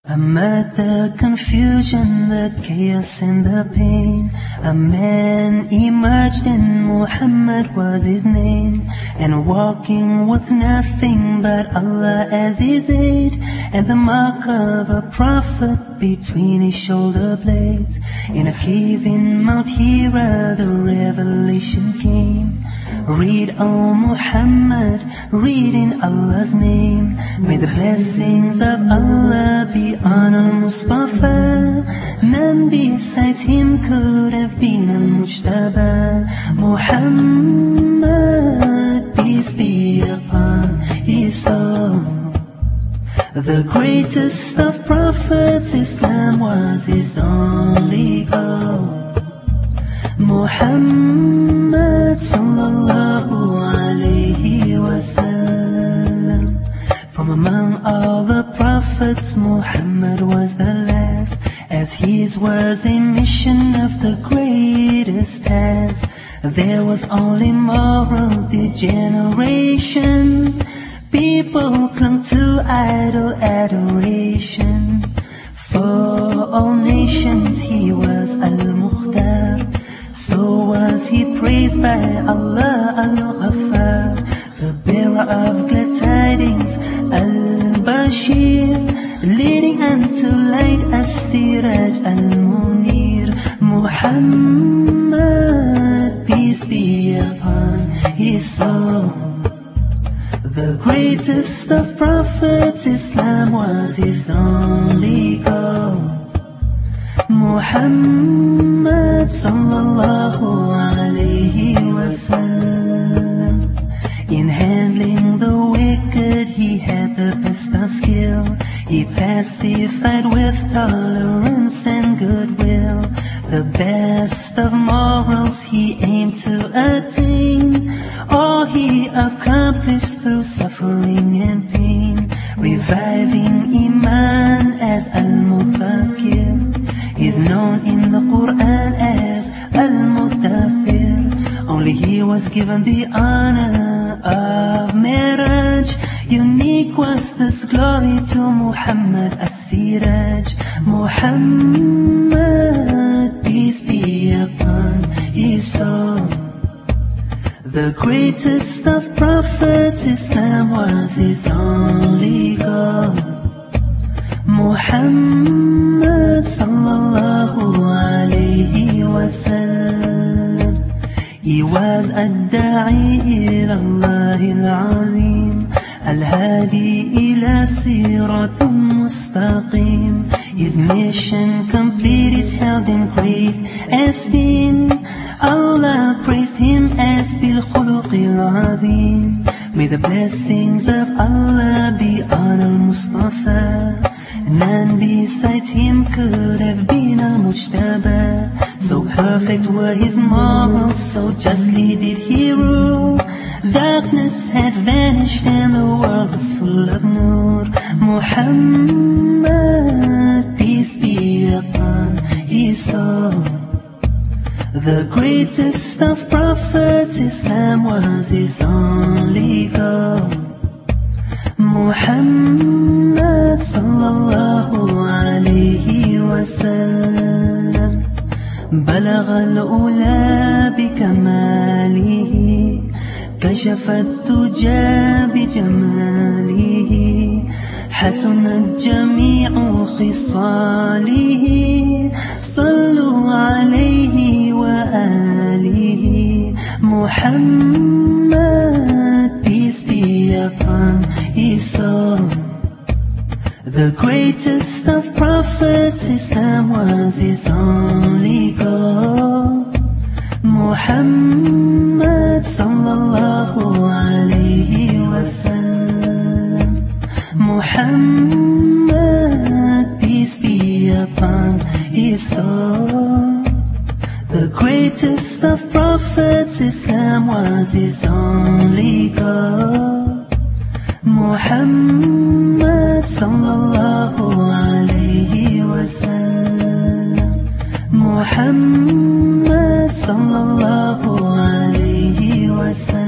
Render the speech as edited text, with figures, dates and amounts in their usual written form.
Amid the confusion, the chaos and the pain, a man emerged and Muhammad was his name. And walking with nothing but Allah as his aid, and the mark of a prophet between his shoulder blades. In a cave in Mount Hira the revelation came. Read, O Muhammad, read in Allah's name. May the blessings of Allah be on Al-Mustafa. None besides him could have been Al-Mujtaba. Muhammad, peace be upon his soul. The greatest of prophets, Islam was his only goal. Muhammad sallallahu alayhi wasallam. From among all the prophets, Muhammad was the last, as his was a mission of the greatest task. There was only moral degeneration. People clung to idol adoration. For all nations he was Al-Mukhtar, so was he praised by Allah Al-Ghaffar, the bearer of glad tidings, Al-Bashir, leading unto light As-Siraj Al-Munir. Muhammad, peace be upon his soul. The greatest of prophets, Islam was his only goal. Muhammad sallallahu alayhi wasallam. In handling the wicked he had the best of skill. He pacified with tolerance and goodwill. The best of morals he aimed to attain. All he accomplished through suffering and pain. Reviving Iman as Al-Mudhakkir, is known in the Quran as Al-Muddathir. Only he was given the honor of Miraj. Unique was this glory to Muhammad As-Siraj. Muhammad, peace be upon his soul. The greatest of prophets, Islam was his only goal. Muhammad sallallahu alayhi wasallam. He was ad-da'i ila Allah al-azim, al-hadi ila siratin mustaqim. His mission complete is held in great esteem. Allah praised him as bil khuluqil azim. May the blessings of Allah be on Al-Mustafa. None besides him could have been Al-Mujtaba. So perfect were his morals, so justly did he rule. Darkness had vanished and the world was full of nur. Muhammad, peace be upon his soul. The greatest of prophets, Islam was his only goal. Muhammad sallallahu alayhi wasallam. بلغ الأولى بكماله, كشف الدجى بجماله, حسنت جميع خصاله. صلوا عليه وآله. Muhammad, peace be upon his soul. The greatest of prophets, Islam was his only goal. Muhammad sallallahu alayhi wasallam. Muhammad, peace be upon his soul. The greatest of prophets, Islam was his only goal. Muhammad sallallahu alayhi wasallam. Muhammad sallallahu alayhi wasallam.